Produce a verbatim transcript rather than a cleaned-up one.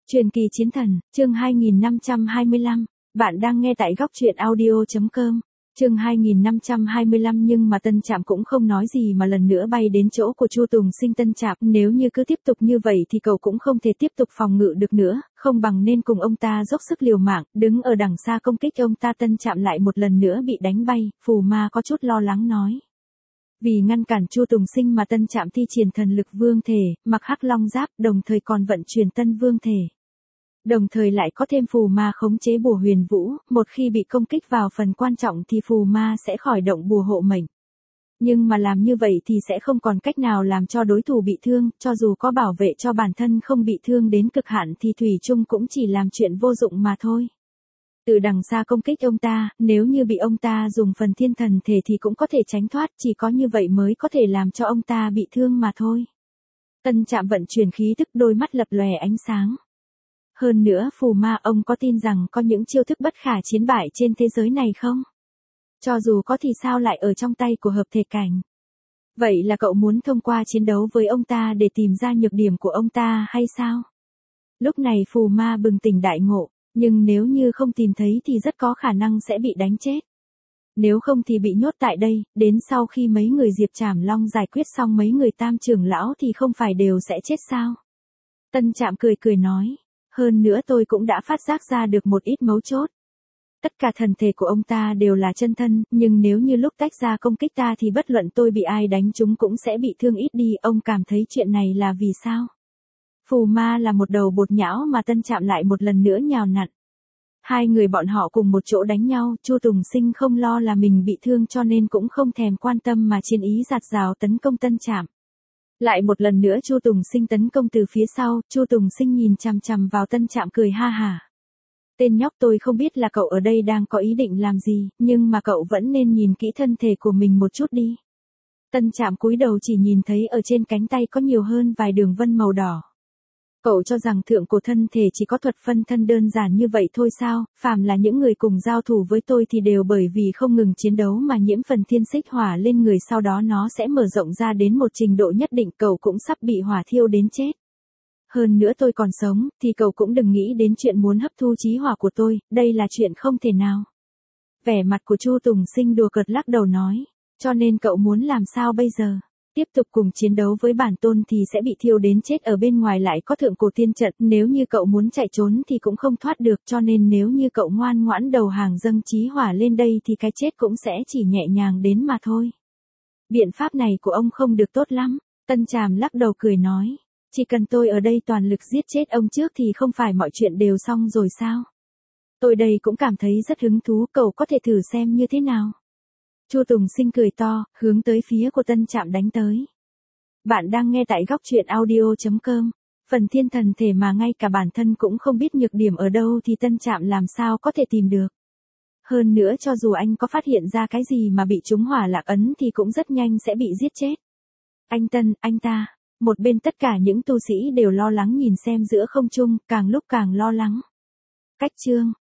Truyền kỳ chiến thần, chương hai nghìn năm trăm hai mươi lăm, bạn đang nghe tại góc truyện audio chấm com. Chương hai nghìn năm trăm hai mươi lăm nhưng mà Tân Trạm cũng không nói gì mà lần nữa bay đến chỗ của Chu Tùng Sinh. Tân Trạm, nếu như cứ tiếp tục như vậy thì cậu cũng không thể tiếp tục phòng ngự được nữa, không bằng nên cùng ông ta dốc sức liều mạng, đứng ở đằng xa công kích ông ta. Tân Trạm lại một lần nữa bị đánh bay, Phù Ma có chút lo lắng nói. Vì ngăn cản Chu Tùng Sinh mà Tân Trạm thi triển thần lực vương thể, mặc hắc long giáp, đồng thời còn vận chuyển tân vương thể. Đồng thời lại có thêm phù ma khống chế bùa huyền vũ, một khi bị công kích vào phần quan trọng thì phù ma sẽ khởi động bùa hộ mệnh. Nhưng mà làm như vậy thì sẽ không còn cách nào làm cho đối thủ bị thương, cho dù có bảo vệ cho bản thân không bị thương đến cực hạn thì thủy chung cũng chỉ làm chuyện vô dụng mà thôi. Từ đằng xa công kích ông ta, nếu như bị ông ta dùng phần thiên thần thể thì cũng có thể tránh thoát, chỉ có như vậy mới có thể làm cho ông ta bị thương mà thôi. Tân Trạm vận chuyển khí tức, đôi mắt lập lòe ánh sáng. Hơn nữa phù ma, ông có tin rằng có những chiêu thức bất khả chiến bại trên thế giới này không? Cho dù có thì sao lại ở trong tay của hợp thể cảnh? Vậy là cậu muốn thông qua chiến đấu với ông ta để tìm ra nhược điểm của ông ta hay sao? Lúc này phù ma bừng tỉnh đại ngộ, nhưng nếu như không tìm thấy thì rất có khả năng sẽ bị đánh chết. Nếu không thì bị nhốt tại đây, đến sau khi mấy người Diệp Trảm Long giải quyết xong mấy người Tam trưởng lão thì không phải đều sẽ chết sao? Tân Trạm cười cười nói. Hơn nữa tôi cũng đã phát giác ra được một ít mấu chốt. Tất cả thần thể của ông ta đều là chân thân, nhưng nếu như lúc tách ra công kích ta thì bất luận tôi bị ai đánh chúng cũng sẽ bị thương ít đi. Ông cảm thấy chuyện này là vì sao? Phù ma là một đầu bột nhão mà Tân Trạm lại một lần nữa nhào nặn. Hai người bọn họ cùng một chỗ đánh nhau, Chu Tùng Sinh không lo là mình bị thương cho nên cũng không thèm quan tâm mà chiến ý dạt dào tấn công Tân Trạm. Lại một lần nữa Chu Tùng Sinh tấn công từ phía sau, Chu Tùng Sinh nhìn chằm chằm vào Tân Trạm cười ha hả. Tên nhóc, tôi không biết là cậu ở đây đang có ý định làm gì, nhưng mà cậu vẫn nên nhìn kỹ thân thể của mình một chút đi. Tân Trạm cúi đầu chỉ nhìn thấy ở trên cánh tay có nhiều hơn vài đường vân màu đỏ. Cậu cho rằng thượng cổ thân thể chỉ có thuật phân thân đơn giản như vậy thôi sao? Phàm là những người cùng giao thủ với tôi thì đều bởi vì không ngừng chiến đấu mà nhiễm phần thiên xích hỏa lên người, sau đó nó sẽ mở rộng ra đến một trình độ nhất định, cậu cũng sắp bị hỏa thiêu đến chết. Hơn nữa tôi còn sống, thì cậu cũng đừng nghĩ đến chuyện muốn hấp thu chí hỏa của tôi, đây là chuyện không thể nào. Vẻ mặt của Chu Tùng Sinh đùa cợt lắc đầu nói, cho nên cậu muốn làm sao bây giờ? Tiếp tục cùng chiến đấu với bản tôn thì sẽ bị thiêu đến chết, ở bên ngoài lại có thượng cổ tiên trận, nếu như cậu muốn chạy trốn thì cũng không thoát được, cho nên nếu như cậu ngoan ngoãn đầu hàng dâng chí hỏa lên đây thì cái chết cũng sẽ chỉ nhẹ nhàng đến mà thôi. Biện pháp này của ông không được tốt lắm, Tân Trạm lắc đầu cười nói, chỉ cần tôi ở đây toàn lực giết chết ông trước thì không phải mọi chuyện đều xong rồi sao? Tôi đây cũng cảm thấy rất hứng thú, cậu có thể thử xem như thế nào? Chu Tùng Sinh cười to, hướng tới phía của Tân Trạm đánh tới. Bạn đang nghe tại góc truyện audio chấm com. Phần thiên thần thể mà ngay cả bản thân cũng không biết nhược điểm ở đâu thì Tân Trạm làm sao có thể tìm được. Hơn nữa cho dù anh có phát hiện ra cái gì mà bị trúng hỏa lạc ấn thì cũng rất nhanh sẽ bị giết chết. Anh Tân, anh ta, một bên tất cả những tu sĩ đều lo lắng nhìn xem giữa không trung, càng lúc càng lo lắng. Cách chương.